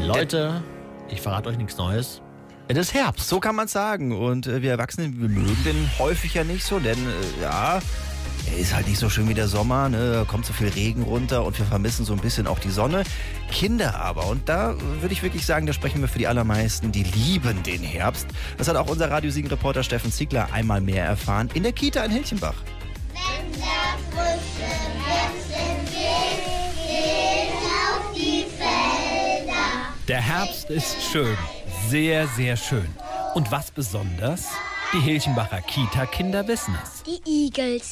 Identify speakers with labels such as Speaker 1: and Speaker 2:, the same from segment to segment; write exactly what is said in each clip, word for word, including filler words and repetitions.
Speaker 1: Leute, ich verrate euch nichts Neues. Es ist Herbst.
Speaker 2: So kann man es sagen. Und äh, wir Erwachsenen, wir mögen den häufig ja nicht so, denn äh, ja, er ist halt nicht so schön wie der Sommer, ne? Da kommt so viel Regen runter und wir vermissen so ein bisschen auch die Sonne. Kinder aber, und da würde ich wirklich sagen, da sprechen wir für die allermeisten, die lieben den Herbst. Das hat auch unser Radio Siegen-Reporter Steffen Ziegler einmal mehr erfahren in der Kita in Hilchenbach.
Speaker 3: Wenn der frische Herbst weht, gehen auf die Felder.
Speaker 4: Der Herbst ist schön, sehr, sehr schön. Und was besonders? Die Hilchenbacher Kita-Kinder wissen es.
Speaker 3: Die Eagles.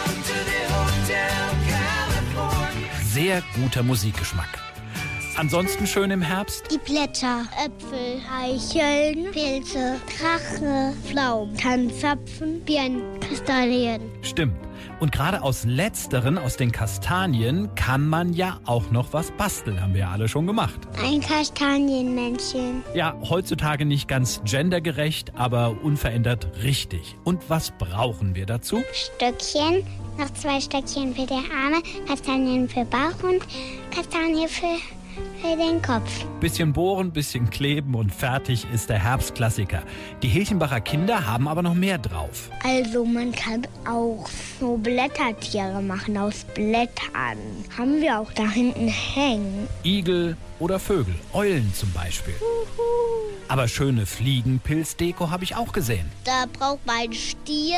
Speaker 4: Sehr guter Musikgeschmack. Ansonsten schön im Herbst?
Speaker 3: Die Blätter, Äpfel, Eicheln, Pilze, Drache, Pflaumen, Tannenzapfen, Birnen, Kastanien.
Speaker 4: Stimmt. Und gerade aus letzteren, aus den Kastanien, kann man ja auch noch was basteln. Haben wir ja alle schon gemacht.
Speaker 3: Ein Kastanienmännchen.
Speaker 4: Ja, heutzutage nicht ganz gendergerecht, aber unverändert richtig. Und was brauchen wir dazu?
Speaker 3: Stöckchen, noch zwei Stöckchen für die Arme, Kastanien für Bauch und Kastanien für, für den Kopf.
Speaker 4: Bisschen bohren, bisschen kleben und fertig ist der Herbstklassiker. Die Hilchenbacher Kinder haben aber noch mehr drauf.
Speaker 3: Also man kann auch so Blättertiere machen aus Blättern. Haben wir auch da hinten hängen.
Speaker 4: Igel oder Vögel, Eulen zum Beispiel. Aber schöne Fliegenpilzdeko habe ich auch gesehen.
Speaker 3: Da braucht man einen Stiel,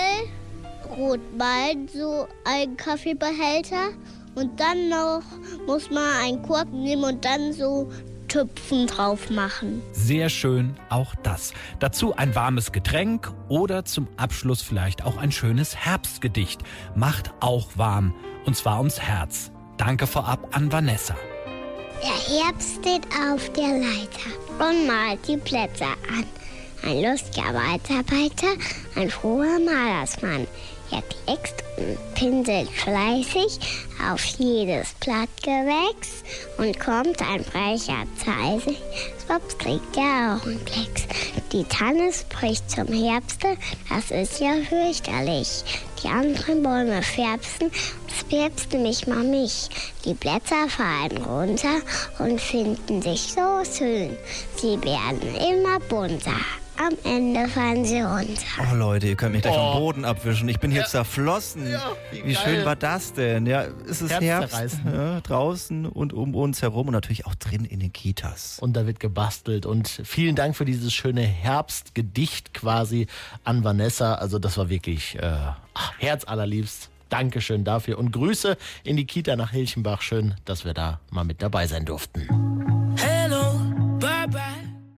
Speaker 3: Rotwein, so einen Kaffeebehälter. Und dann noch muss man einen Korken nehmen und dann so Tüpfen drauf machen.
Speaker 4: Sehr schön, auch das. Dazu ein warmes Getränk oder zum Abschluss vielleicht auch ein schönes Herbstgedicht. Macht auch warm, und zwar ums Herz. Danke vorab an Vanessa.
Speaker 3: Der Herbst steht auf der Leiter und malt die Blätter an. Ein lustiger Waldarbeiter, ein froher Malersmann. Er kleckst und pinselt fleißig auf jedes Blattgewächs und kommt ein frecher Zeise, schwupps kriegt er auch einen Klecks. Die Tanne spricht zum Herbste, das ist ja fürchterlich. Die anderen Bäume färbsten, es färbst nämlich mal mich. Die Blätter fallen runter und finden sich so schön. Sie werden immer bunter. Am Ende fallen sie runter.
Speaker 2: Oh Leute, ihr könnt mich gleich
Speaker 1: Oh.
Speaker 2: vom Boden abwischen. Ich bin hier
Speaker 1: Ja.
Speaker 2: zerflossen.
Speaker 1: Ja, wie
Speaker 2: wie
Speaker 1: geil.
Speaker 2: schön war das denn? Ja, es ist Herbst,
Speaker 1: Herzzerreißend.
Speaker 2: ja, draußen und um uns herum und natürlich auch drin in den Kitas.
Speaker 1: Und da wird gebastelt. Und vielen Dank für dieses schöne Herbstgedicht quasi an Vanessa. Also das war wirklich äh, ach, herzallerliebst. Dankeschön dafür. Und Grüße in die Kita nach Hilchenbach. Schön, dass wir da mal mit dabei sein durften.